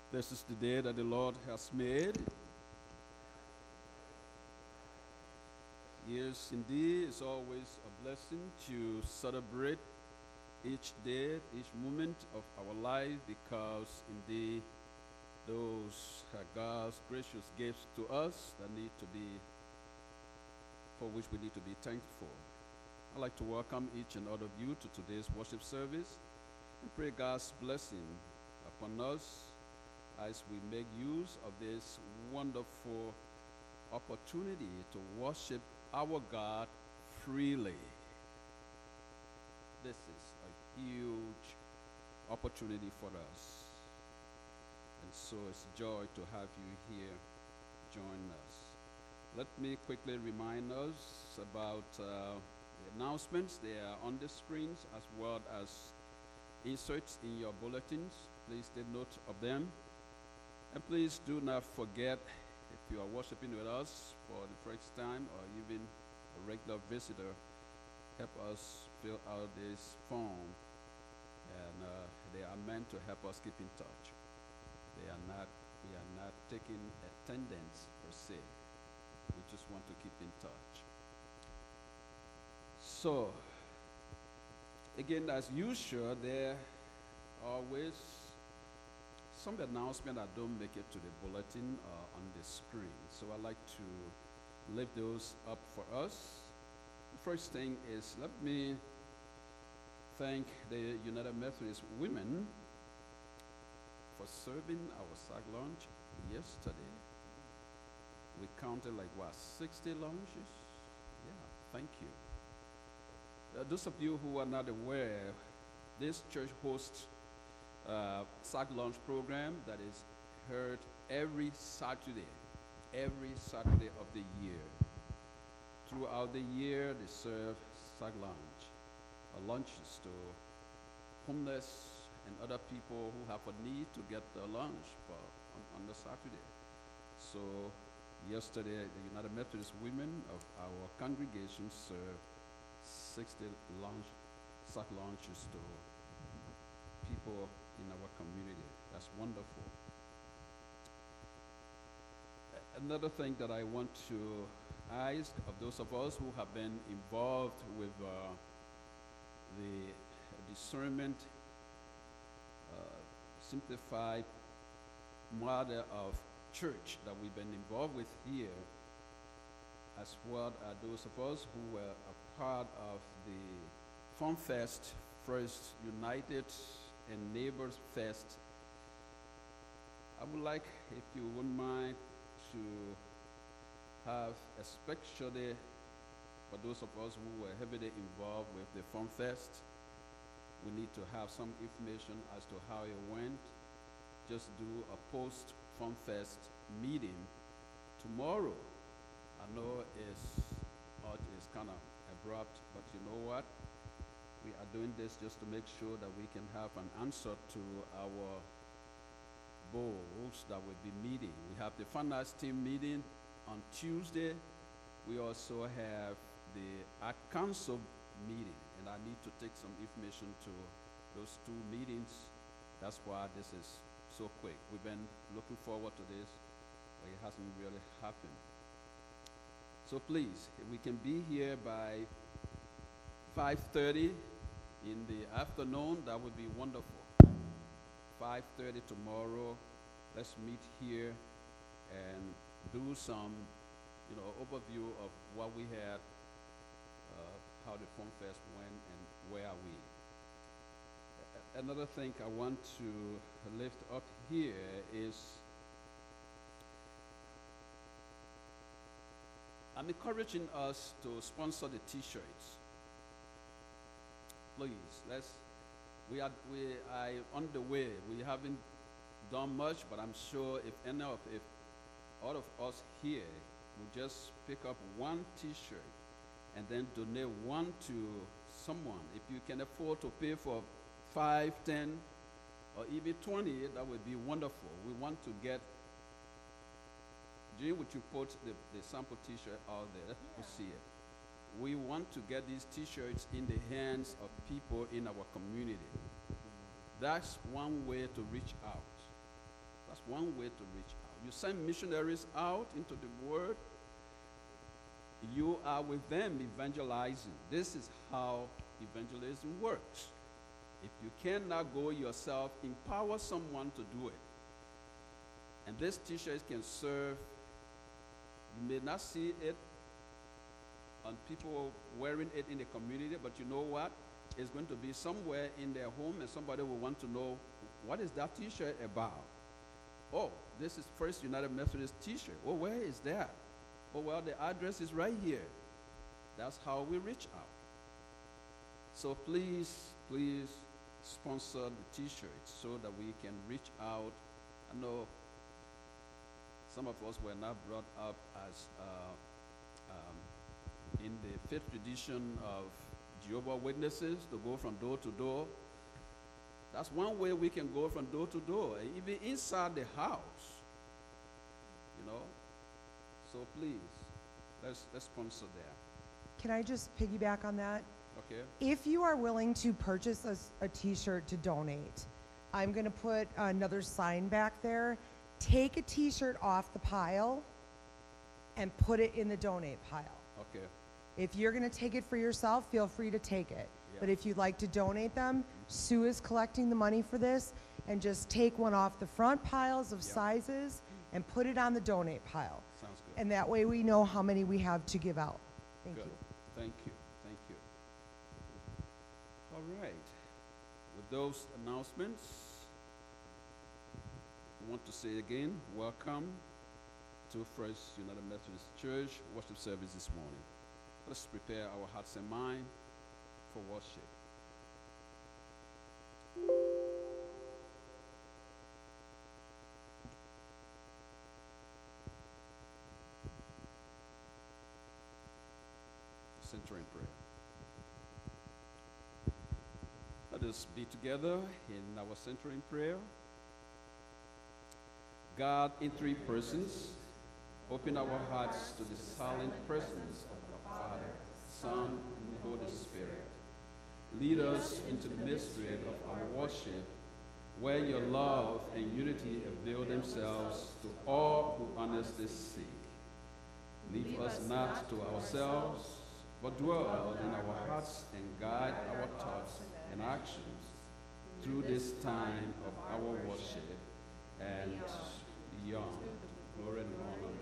This is the day that the Lord has made. Yes, indeed, it's always a blessing to celebrate each day, each moment of our life, because indeed those are God's gracious gifts to us that need to be, for which we need to be thankful. I'd like to welcome each and all of you to today's worship service and pray God's blessing upon us as we make use of this wonderful opportunity to worship our God freely. This is a huge opportunity for us. And so it's a joy to have you here join us. Let me quickly remind us about the announcements. They are on the screens as well as inserts in your bulletins. Please take note of them. And please do not forget, if you are worshiping with us for the first time or even a regular visitor, help us fill out this form. And they are meant to help us keep in touch. We are not taking attendance per se. We just want to keep in touch. So, again, as usual, there are always some announcement that don't make it to the bulletin on the screen. So I'd like to lift those up for us. The first thing is, let me thank the United Methodist Women for serving our sack lunch yesterday. We counted 60 lunches? Yeah, thank you. Those of you who are not aware, this church hosts sack lunch program that is heard every Saturday of the year. Throughout the year, they serve sack lunches to homeless and other people who have a need to get the lunch on the Saturday. So yesterday, the United Methodist Women of our congregation served 60 sack lunches to people in our community. That's wonderful. Another thing that I want to ask of those of us who have been involved with the discernment simplified model of church that we've been involved with here, as well as those of us who were a part of the Fun Fest, First United and Neighbors Fest. I would like, if you wouldn't mind, to have, especially for those of us who were heavily involved with the Fun Fest, we need to have some information as to how it went. Just do a post-Fun Fest meeting tomorrow. I know it's kind of abrupt, but you know what? We are doing this just to make sure that we can have an answer to our goals that will be meeting. We have the finance team meeting on Tuesday. We also have the Art Council meeting, and I need to take some information to those two meetings. That's why this is so quick. We've been looking forward to this, but it hasn't really happened. So please, if we can be here by 5:30 in the afternoon, that would be wonderful. 5:30 tomorrow, let's meet here and do some, overview of what we had, how the Fun Fest went, and where are we. Another thing I want to lift up here is I'm encouraging us to sponsor the T-shirts. Please, we are on the way. We haven't done much, but I'm sure if all of us here will just pick up one T-shirt and then donate one to someone. If you can afford to pay for 5, 10, or even 20, that would be wonderful. We want to get, Jane, would you put the sample T-shirt out there? Yeah. To see it. We want to get these T-shirts in the hands of people in our community. That's one way to reach out. That's one way to reach out. You send missionaries out into the world. You are with them evangelizing. This is how evangelism works. If you cannot go yourself, empower someone to do it. And this t-shirt can serve. You may not see it on people wearing it in the community, but you know what? It's going to be somewhere in their home, and somebody will want to know, what is that t-shirt about? Oh, this is First United Methodist t-shirt. Oh, where is that? Oh, well, the address is right here. That's how we reach out. So please, please sponsor the t-shirts so that we can reach out. I know some of us were not brought up as in the 5th tradition of Jehovah's Witnesses to go from door to door. That's one way we can go from door to door, even inside the house, you know. So please, let's sponsor that. Can I just piggyback on that? Okay. If you are willing to purchase a t-shirt to donate, I'm going to put another sign back there. Take a t-shirt off the pile and put it in the donate pile. Okay. If you're going to take it for yourself, feel free to take it. But if you'd like to donate them, Sue is collecting the money for this, and just take one off the front piles of sizes and put it on the donate pile. Sounds good. And that way we know how many we have to give out. Thank Good. you. Thank you. Thank you. All right. With those announcements, I want to say again, welcome to First United Methodist Church worship service this morning. Let's prepare our hearts and mind for worship. Center in prayer. Let us be together in our center in prayer. God in three persons, open our hearts to the silent presence of the Father, Son, and Holy Spirit. Lead us into the mystery of our worship, where your love and unity avail themselves to all who honestly seek. Leave us not to ourselves, but dwell in our hearts and guide our thoughts and actions through this time of our worship and beyond. Glory and honor.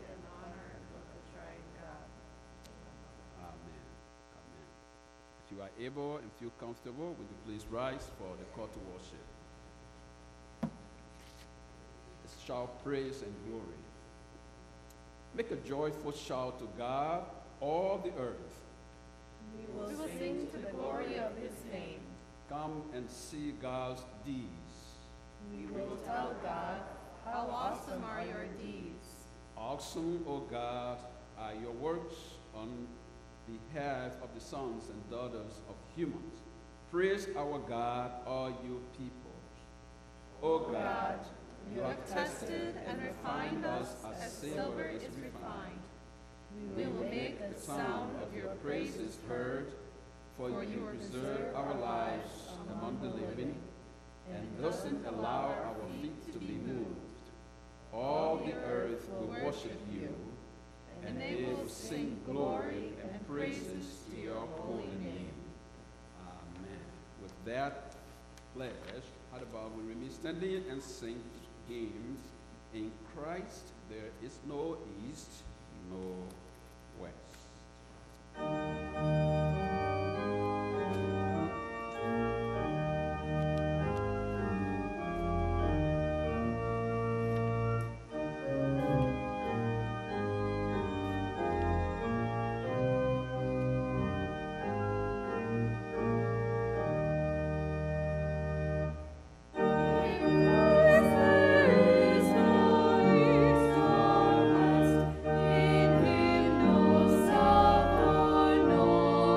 Amen. Amen. If you are able and feel comfortable, would you please rise for the call to worship? Let's shout praise and glory. Make a joyful shout to God, all the earth. We will sing to the glory of his name. Come and see God's deeds. We will tell God, how awesome are your deeds. Awesome, O God, are your works on behalf of the sons and daughters of humans. Praise our God, all you peoples. O God, you have tested and refined us as silver is refined. We will make the sound of your praises heard, for you preserve our lives among the living, and doesn't allow our feet to be moved. All the earth will worship you, and they will sing glory and praises to your holy name. Amen. With that pledge, how about we remain standing and sing hymns? In Christ there is no east, no west. In him no south or north.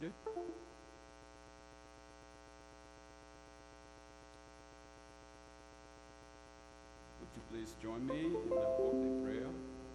ready? Would you please join me in the opening prayer?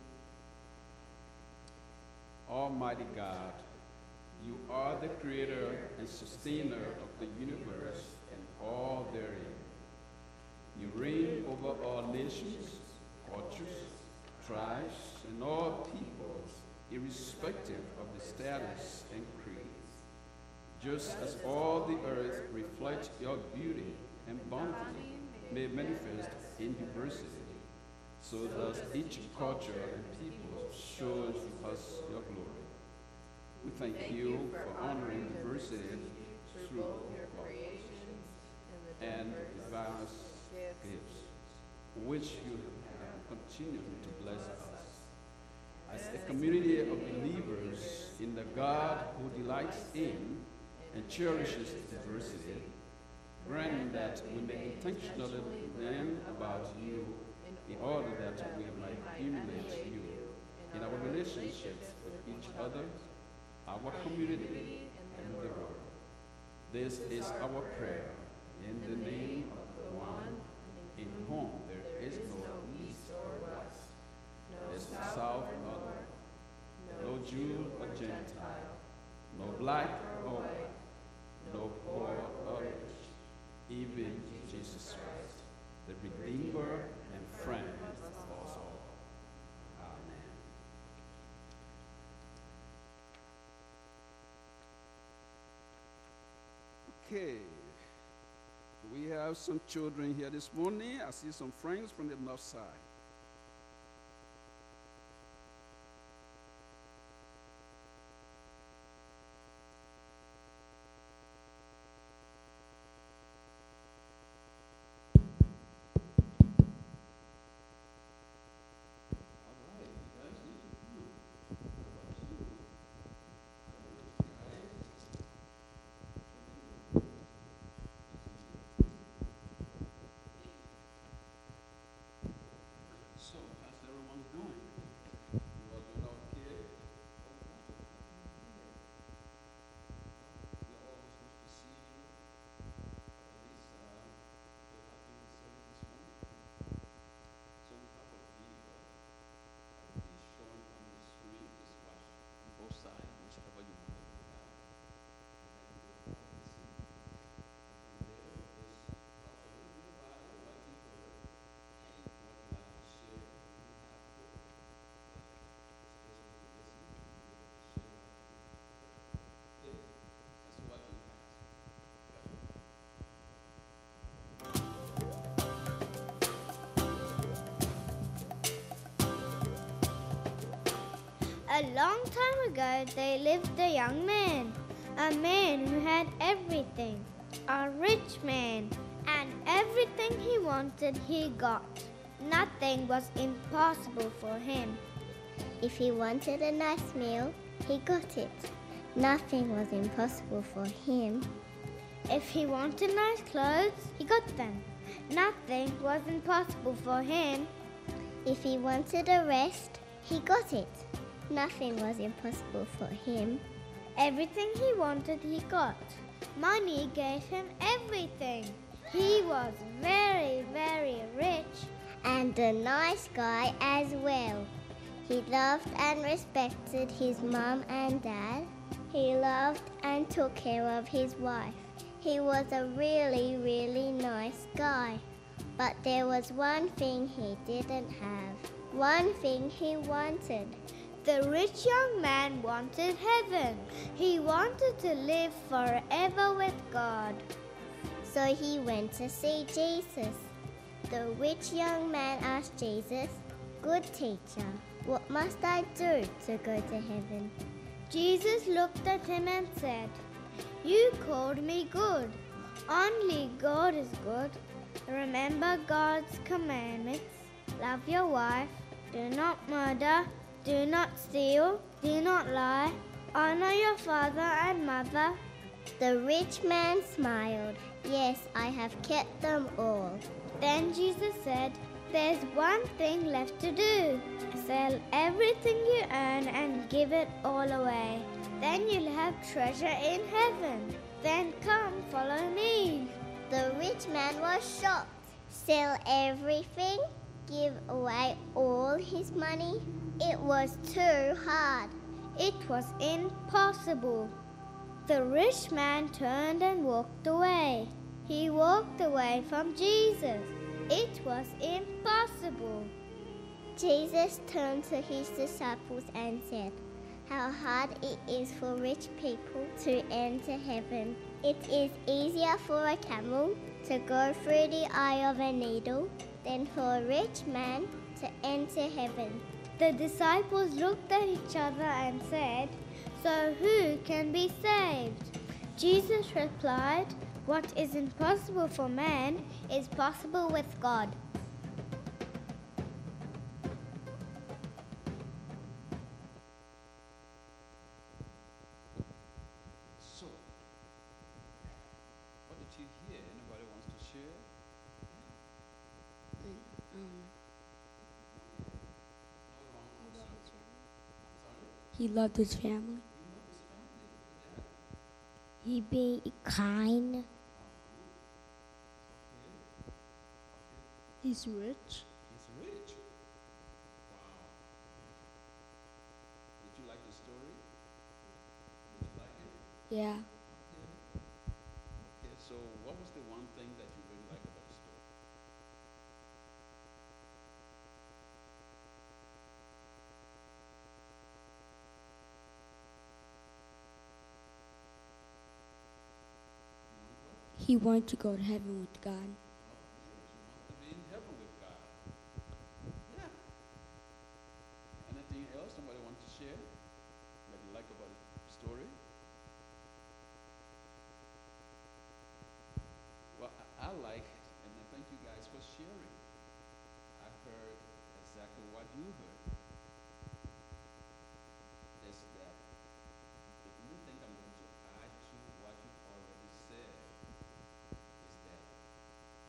Almighty God, you are the creator and sustainer of the universe and all therein. You reign over all nations, cultures, tribes, and all peoples, irrespective of the status and creed. Just as all the earth reflects your beauty and bounty made manifest in diversity, so does each culture and people shows us your glory. We thank you for honoring diversity through your creations and the various gifts, which you have continued to bless us. As a community of believers in the God who delights in and cherishes diversity, grant that we may intentionally learn about you in order that we might emulate you in our relationships with each other, our community, and the world. This is our prayer in the name of the one in whom there is no east or west, no south or north, no Jew or Gentile, no black or white, no poor or rich, even Jesus Christ, the Redeemer and friend of us all. Amen. Okay. We have some children here this morning. I see some friends from the north side. So, how's everyone doing? You all doing okay? We are always supposed to see you. At least we're having the service this morning. So we have a video that will be shown on the screen. Just watch on both sides, whichever you want to look at. And then we'll listen. And from there, we'll just talk a little bit about it, what you heard. What you like to share, you have to, especially if you listen, you share what you did. That's what you have. A long time ago, there lived a young man, a man who had everything, a rich man, and everything he wanted he got. Nothing was impossible for him. If he wanted a nice meal, he got it. Nothing was impossible for him. If he wanted nice clothes, he got them. Nothing was impossible for him. If he wanted a rest, he got it. Nothing was impossible for him. Everything he wanted he got. Money gave him everything. He was very, very rich. And a nice guy as well. He loved and respected his mom and dad. He loved and took care of his wife. He was a really, really nice guy. But there was one thing he didn't have. One thing he wanted. The rich young man wanted heaven. He wanted to live forever with God. So he went to see Jesus. The rich young man asked Jesus, "Good teacher, what must I do to go to heaven?" Jesus looked at him and said, "You called me good. Only God is good. Remember God's commandments. Love your wife. Do not murder. Do not steal. Do not lie. Honor your father and mother." The rich man smiled. "Yes, I have kept them all." Then Jesus said, "There's one thing left to do. Sell everything you earn and give it all away. Then you'll have treasure in heaven. Then come, follow me. The rich man was shocked. Sell everything? Give away all his money? It was too hard. It was impossible. The rich man turned and walked away. He walked away from Jesus. It was impossible. Jesus turned to his disciples and said, "How hard it is for rich people to enter heaven. It is easier for a camel to go through the eye of a needle than for a rich man to enter heaven." The disciples looked at each other and said, "So who can be saved?" Jesus replied, "What is impossible for man is possible with God." So, what did you hear? Anybody wants to share? He loved his family. He be kind. He's rich. He's rich. Wow. Did you like the story? Did you like it? Yeah. Okay, so what was the one thing that you really liked about the story? He wanted to go to heaven with God. You want to be in heaven with God. Yeah. Anything else somebody want to share that you like about the story? Well, I like, and I thank you guys for sharing. I heard exactly what you heard. Is that the only thing I'm going to add to what you already said is that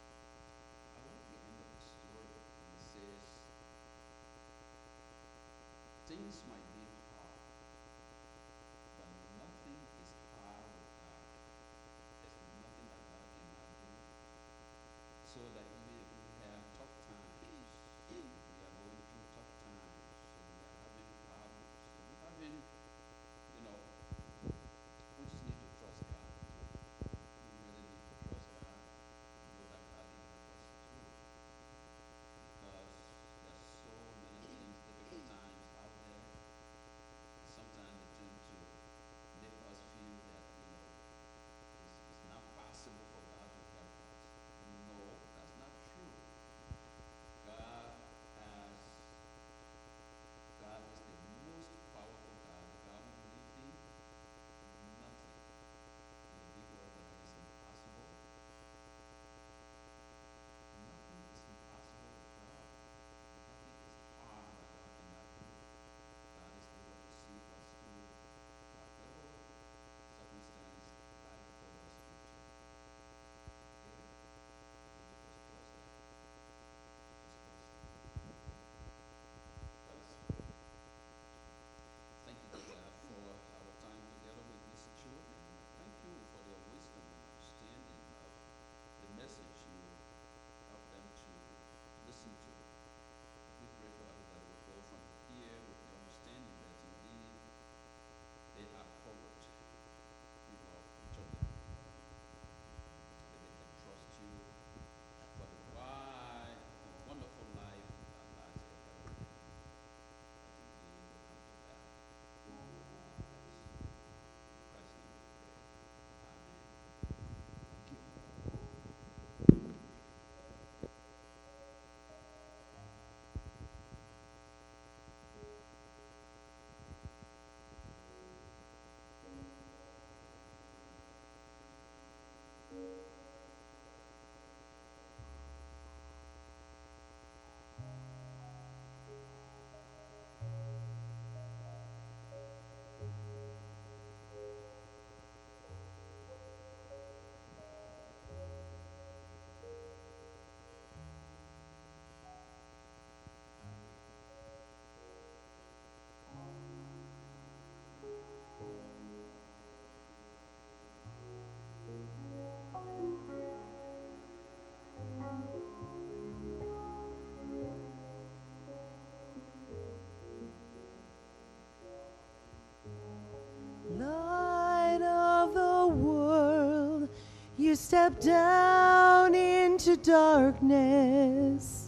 step down into darkness.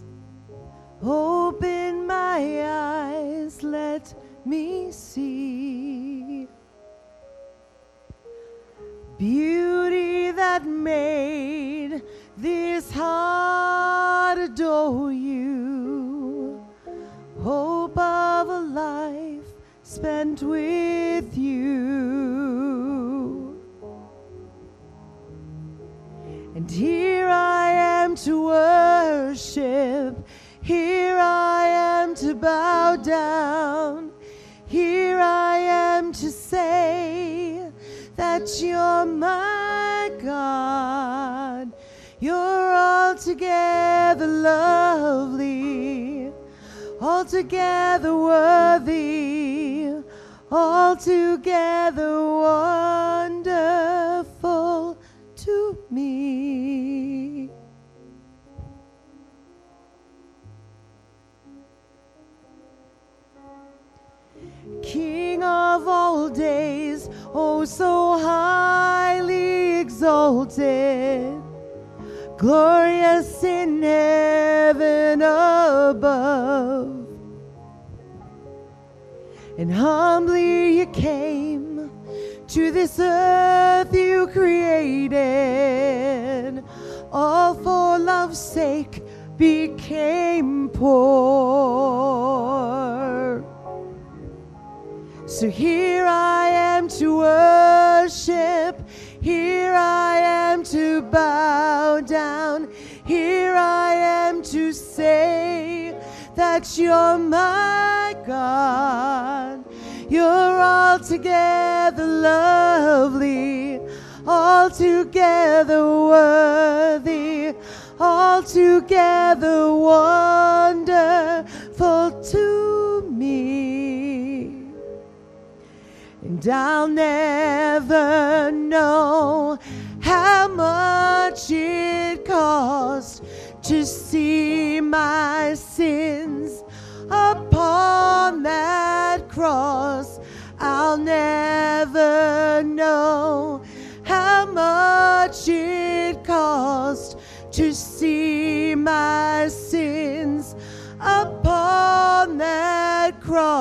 Open my eyes, let me see beauty that made this heart adore you. Hope of a life spent with you. And here I am to worship. Here I am to bow down. Here I am to say that you're my God. You're altogether lovely, altogether worthy, altogether wonderful to me. King of all days, oh so highly exalted, glorious in heaven above, and humbly you came to this earth you created, all for love's sake became poor. So here I am to worship, here I am to bow down, here I am to say that you're my God. You're altogether lovely, altogether worthy, altogether wonderful to me. And I'll never know how much it cost to see my sins upon that cross. I'll never know how much it cost to see my sins upon that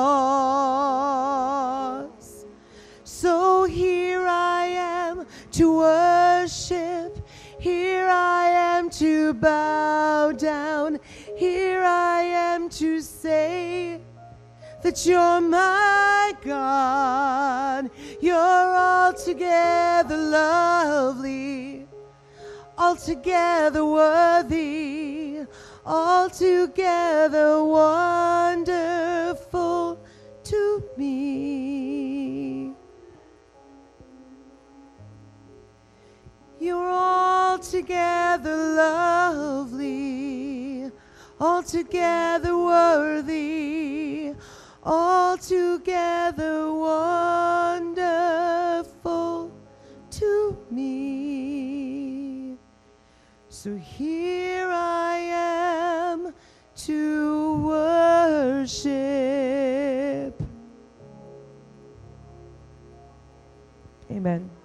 cross. So here I am to worship, here I am to bow down, here I am to say that you're my God. You're altogether lovely, altogether worthy, altogether wonderful to me. You're altogether lovely, altogether worthy, altogether wonderful to me. So here I am to worship. Amen.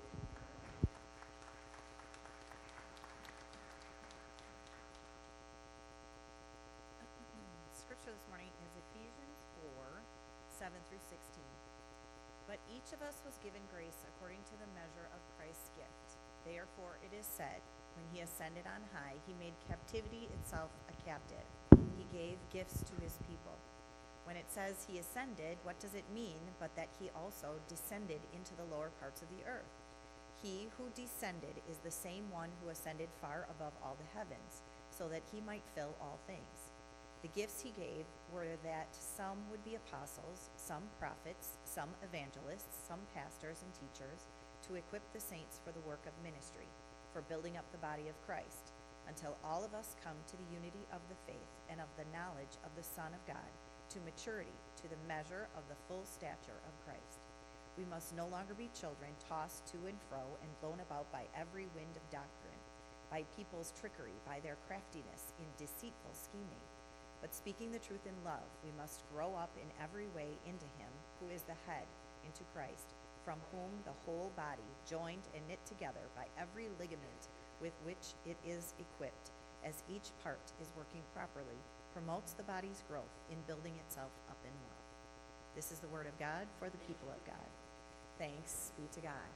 Scripture this morning is Ephesians 4:7 through 16. But each of us was given grace according to the measure of Christ's gift. Therefore it is said, when he ascended on high, he made captivity itself a captive. He gave gifts to his people. When it says he ascended, what does it mean but that he also descended into the lower parts of the earth? He who descended is the same one who ascended far above all the heavens, so that he might fill all things. The gifts he gave were that some would be apostles, some prophets, some evangelists, some pastors and teachers, to equip the saints for the work of ministry, for building up the body of Christ, until all of us come to the unity of the faith and of the knowledge of the Son of God, to maturity, to the measure of the full stature of Christ. We must no longer be children, tossed to and fro and blown about by every wind of doctrine, by people's trickery, by their craftiness in deceitful scheming. But speaking the truth in love, we must grow up in every way into him who is the head, into Christ, from whom the whole body, joined and knit together by every ligament with which it is equipped, as each part is working properly, promotes the body's growth in building itself up in love. This is the word of God for the people of God. Thanks be to God.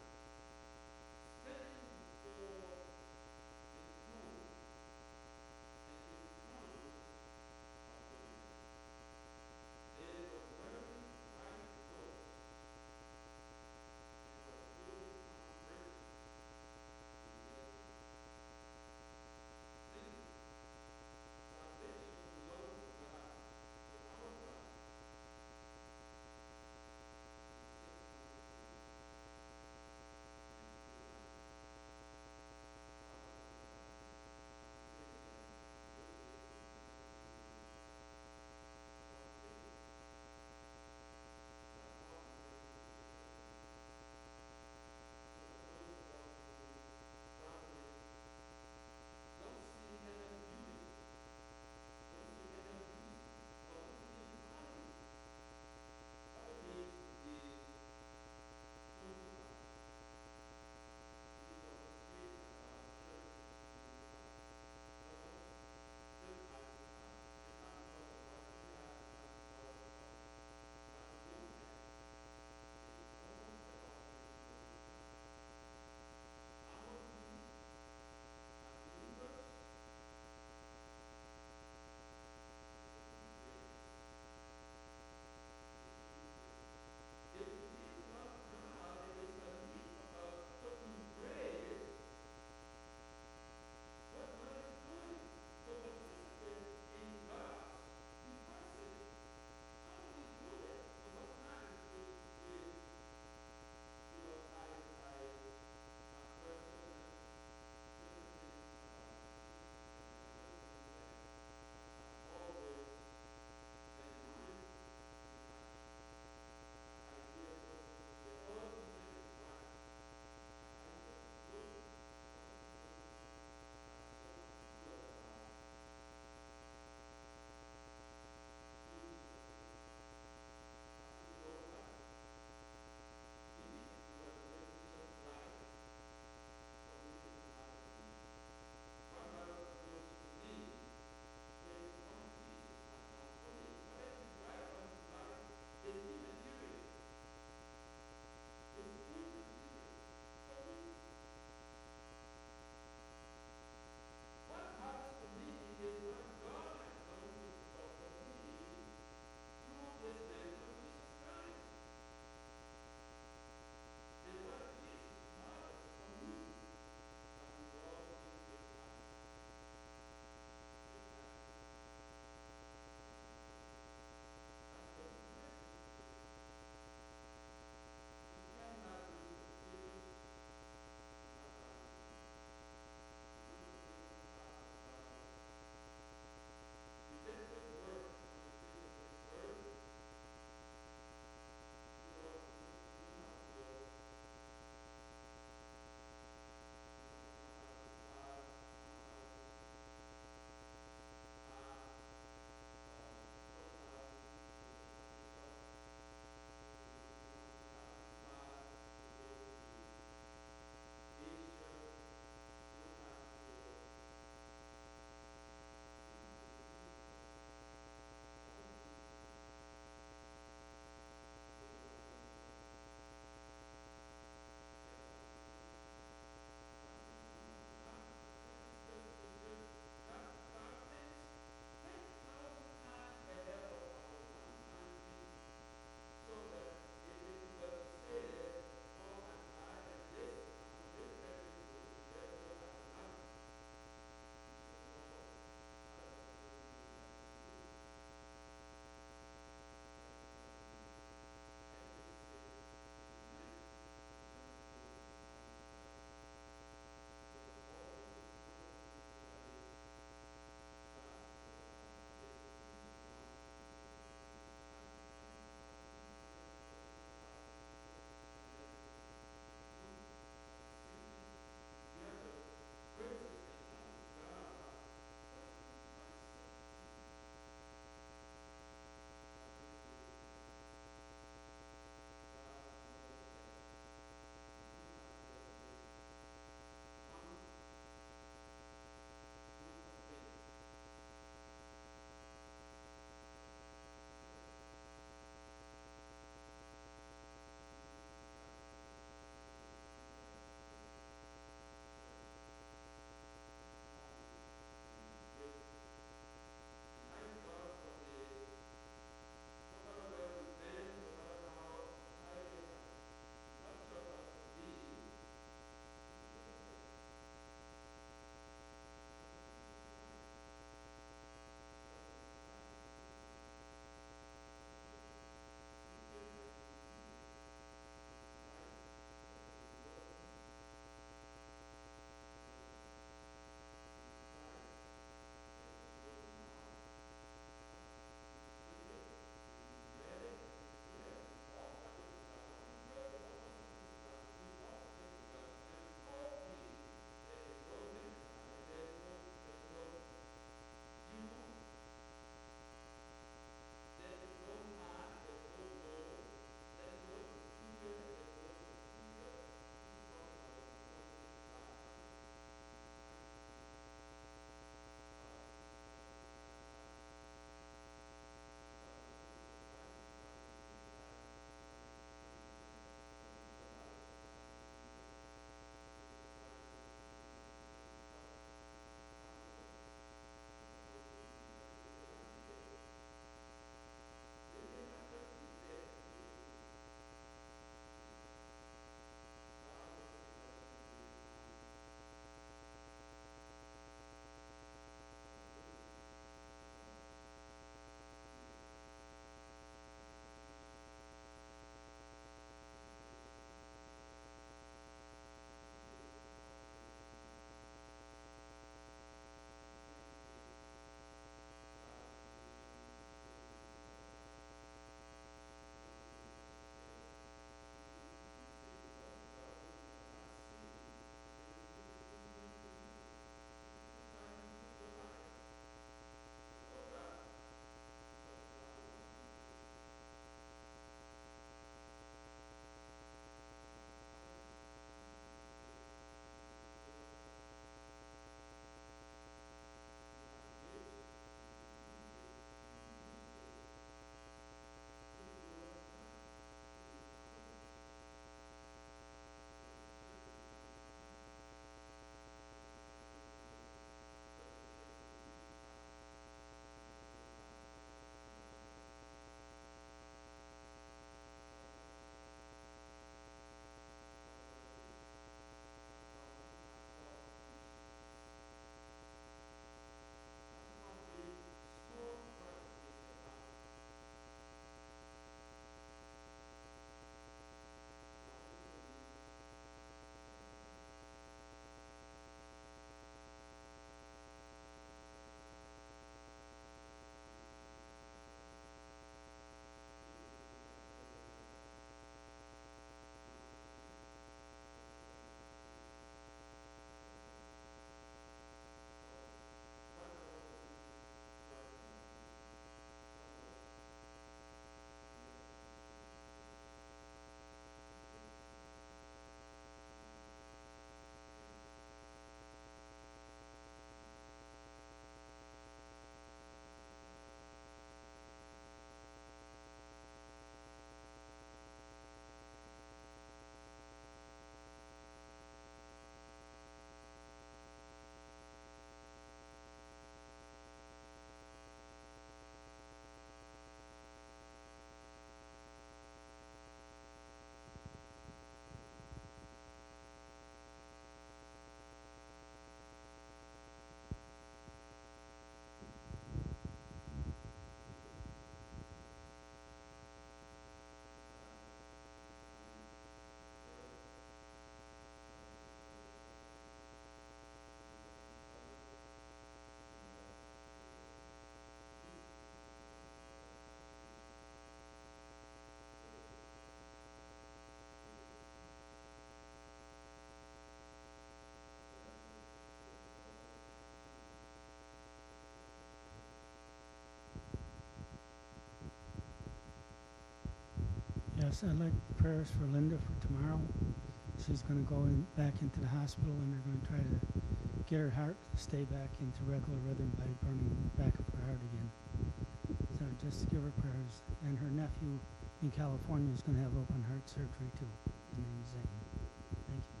Yes, I'd like prayers for Linda for tomorrow. She's going to go back into the hospital, and they're going to try to get her heart to stay back into regular rhythm by burning back of her heart again. So just give her prayers. And her nephew in California is going to have open heart surgery too. His name's Zane. Thank you.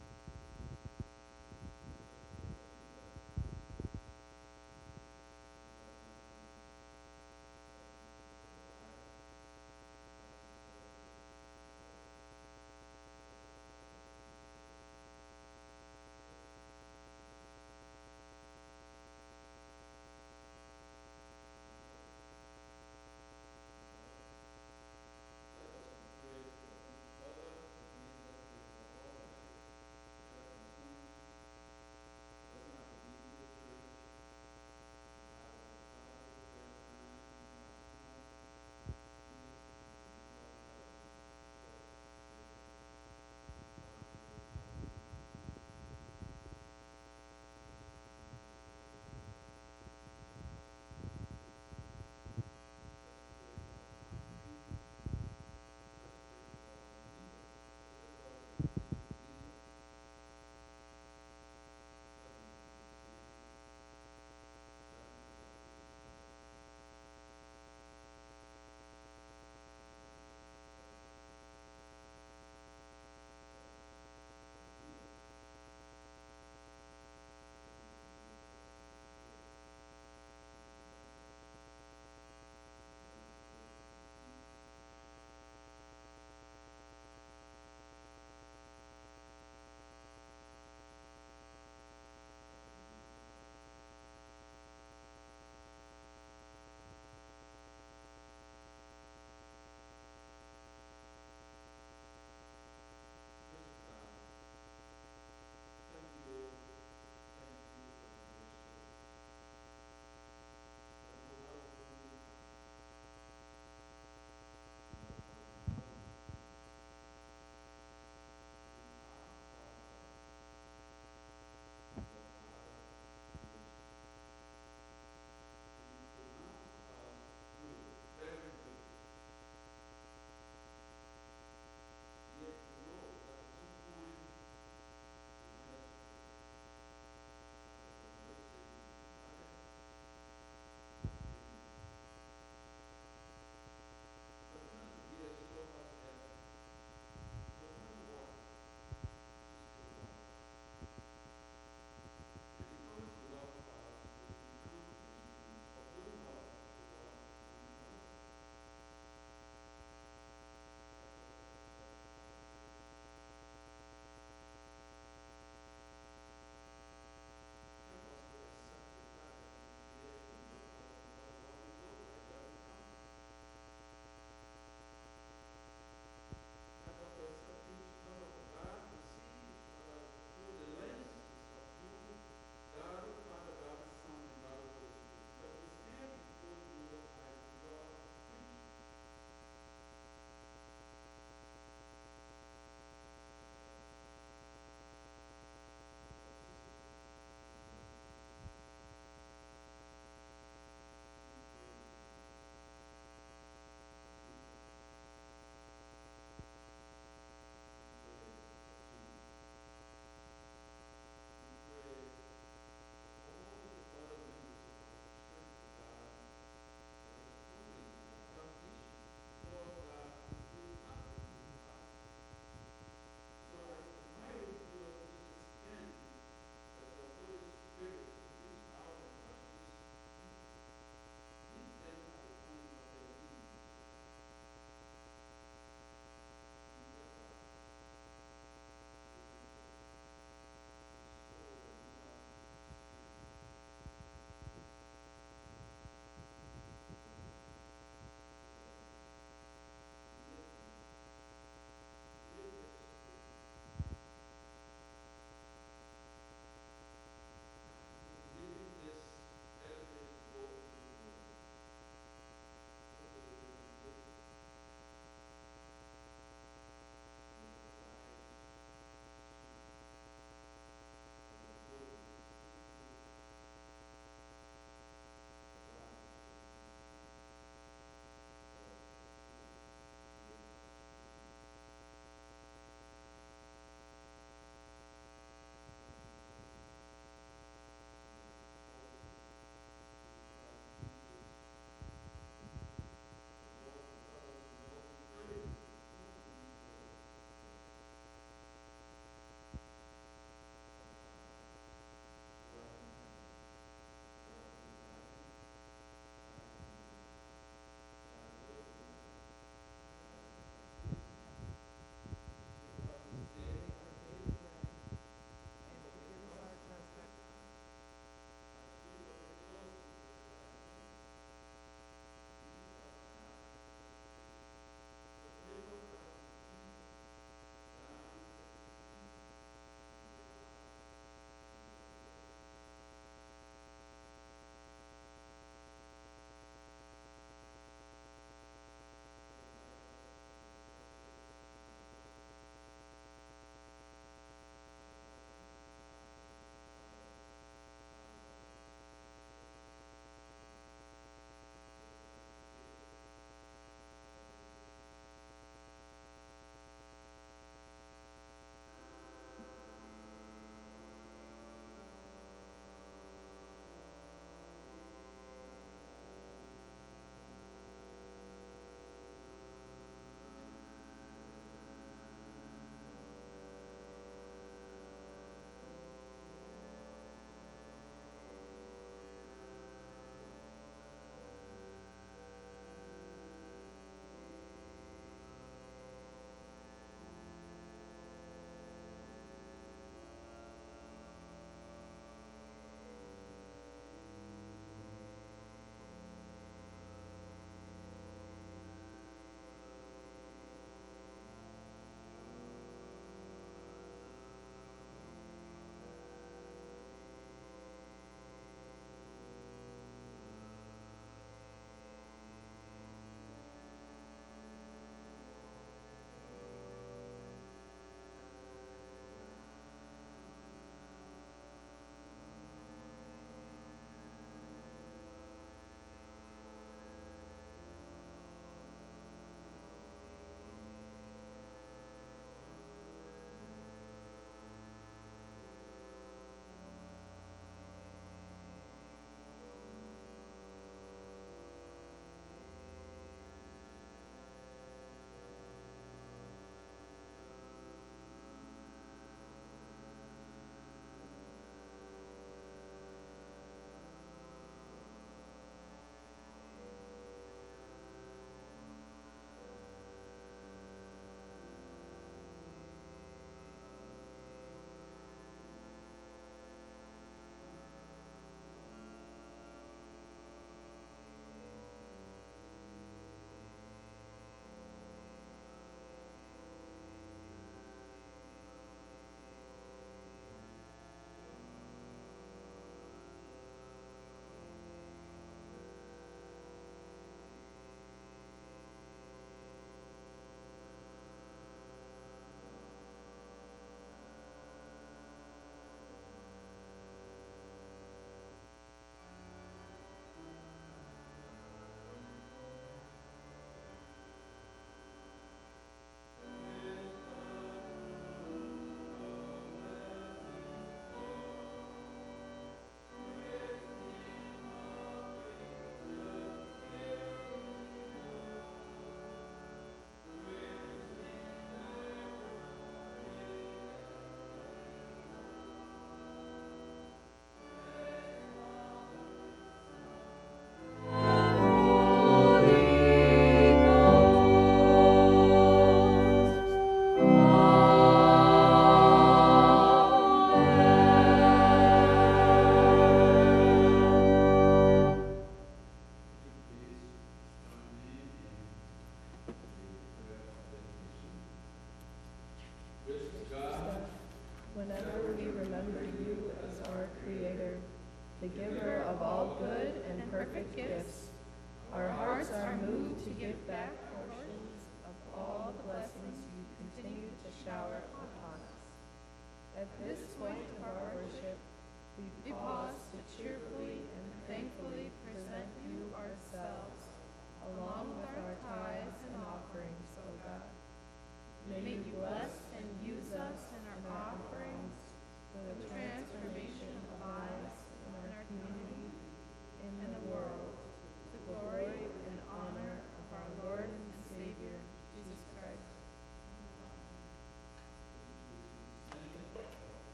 Father, we remember you as our Creator, the giver of all good and perfect gifts. Our hearts are moved to give back portions of all the blessings you continue to shower upon us. At this point of our worship, we pause